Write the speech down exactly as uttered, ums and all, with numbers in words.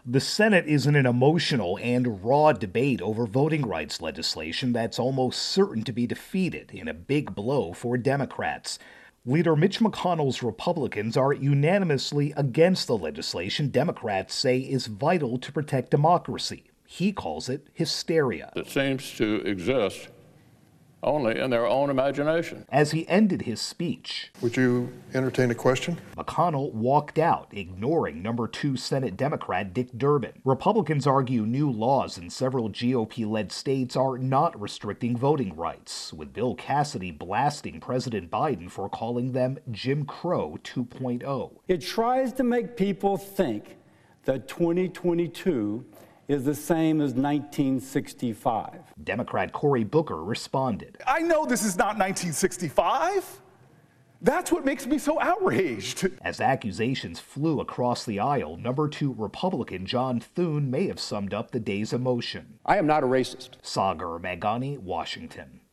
The Senate is in an emotional and raw debate over voting rights legislation that's almost certain to be defeated in a big blow for Democrats. Leader Mitch McConnell's Republicans are unanimously against the legislation Democrats say is vital to protect democracy. He calls it hysteria. It seems to exist only in their own imagination. As he ended his speech, would you entertain a question? McConnell walked out, ignoring number two Senate Democrat Dick Durbin. Republicans argue new laws in several G O P-led states are not restricting voting rights, with Bill Cassidy blasting President Biden for calling them Jim Crow two point oh. It tries to make people think that twenty twenty-two is the same as nineteen sixty-five. Democrat Cory Booker responded. I know this is not nineteen sixty-five. That's what makes me so outraged. As accusations flew across the aisle, number two Republican John Thune may have summed up the day's emotion. I am not a racist. Sagar Meghani, Washington.